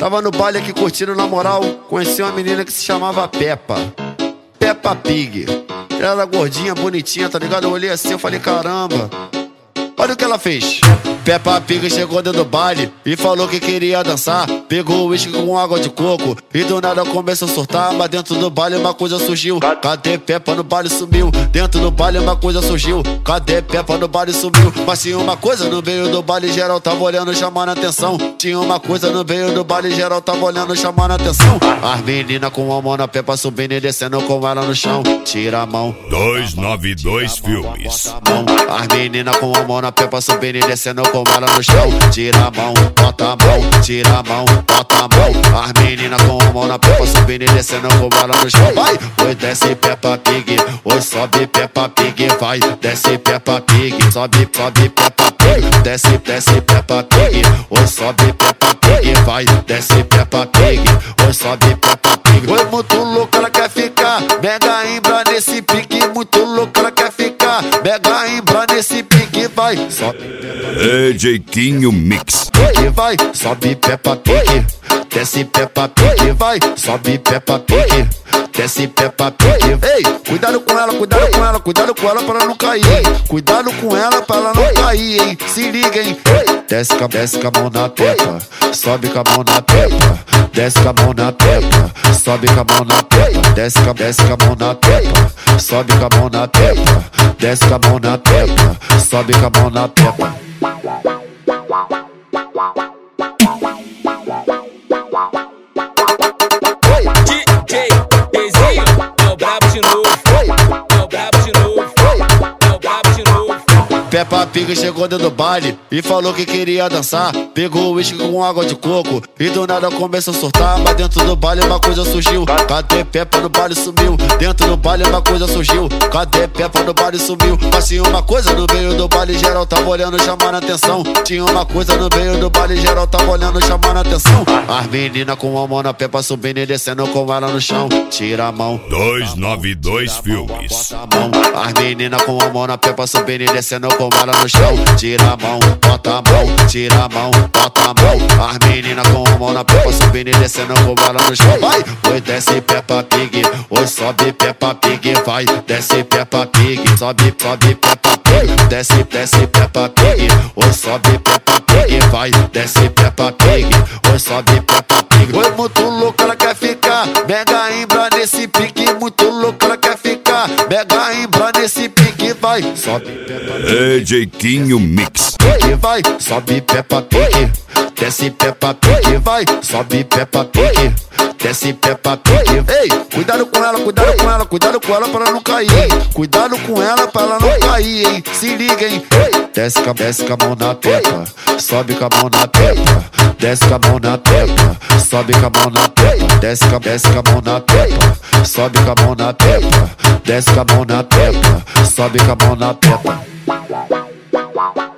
Tava no baile aqui curtindo na moral, conheci uma menina que se chamava Peppa Pig. Ela era gordinha, bonitinha, tá ligado? Eu olhei assim, eu falei, caramba, olha o que ela fez. Peppa Pig chegou dentro do baile e falou que queria dançar. Pegou o uísque com água de coco e do nada começou a surtar. Mas dentro do baile uma coisa surgiu. Cadê Peppa? No baile sumiu. Dentro do baile uma coisa surgiu. Cadê Peppa? No baile sumiu. Mas tinha uma coisa no meio do baile, geral tava olhando, chamando a atenção. Tinha uma coisa no meio do baile, geral tava olhando, chamando a atenção. As meninas com a mão na Peppa subindo e descendo com ela no chão. Tira a mão. 292 Filmes. As meninas com a mão na Peppa subindo e descendo com ela no chão. Tira a mão, bota a mão, tira a mão, bota a mão. As meninas com a mão na Peppa subindo e descendo com ela no chão. Vai, oi, desce Peppa Pig, oi, sobe Peppa Pig. Vai, desce Peppa Pig, sobe Peppa Pig. Desce Peppa Pig, oi, sobe Peppa Pig. Vai, desce Peppa Pig, oi, sobe Peppa Pig. Oi, muito louca, ela quer ficar mega embra nesse pique. Muito louca, ela quer ficar mega embra nesse pique. Vai, sobe DJ Quinho Mix. Vai, sobe Peppa Pig, desce Peppa Pig. Vai, sobe Peppa Pig, desce Peppa Pig. Ei, cuidado com ela, cuidado com ela, cuidado com ela pra ela não cair, hein? Cuidado com ela pra ela não cair, hein? Se liga, hein? Desce com a mão na Peppa, sobe com a mão na Peppa. Desce com a mão na Peppa, sobe com a mão na Peppa. Desce com a mão na Peppa, sobe com a mão na Peppa. Desce com a mão na Peppa, sobe com a mão na Peppa. DJ Pezinho, é o brabo de novo, é o brabo de novo, é o brabo de novo. Peppa Pig chegou dentro do baile e falou que queria dançar. Pegou o uísque com água de coco e do nada começou a surtar. Mas dentro do baile uma coisa surgiu. Cadê Peppa? No baile sumiu. Dentro do baile uma coisa surgiu. Cadê Peppa? No baile sumiu. Mas tinha uma coisa no meio do baile, geral tava olhando, chamando a atenção. Tinha uma coisa no meio do baile, geral tava olhando, chamando a atenção. As meninas com a mão na Peppa subindo e descendo com ela no chão. Tira a mão. 292 Filmes. Bota a mão. As meninas com a mão na Peppa subindo e descendo com ela no chão. Tira a mão, bota a mão, tira a mão, bota a mão. As meninas com a mão na Peppa subindo e descendo com ela no chão. Vai, oi, desce Peppa Pig, oi, sobe Peppa Pig. Vai, desce Peppa Pig, sobe Peppa Pig. Desce Peppa Pig, oi, sobe Peppa Pig. Vai, desce Peppa Pig, oi, sobe Peppa Pig. Oi, muito louca, ela quer ficar mega embra nesse pique. Muito louca, ela quer ficar mega embra nesse pique. Vai, sobe Peppa Pig. DJ Quinho Mix. Vai, sobe Peppa Pig, desce Peppa Pig. Vai, sobe Peppa Pig, desce Peppa Pig. Ei, cuidado com ela, cuidado com ela, cuidado com ela pra ela não cair, hein? Cuidado com ela pra ela não cair, hein? Se liga, hein? Desce com a mão na Peppa, sobe com a mão na Peppa. Desce com a mão na Peppa, sobe com a mão na Peppa. Desce com a mão na Peppa, sobe com a mão na Peppa. Desce com a mão na Peppa, sobe com a mão na Peppa.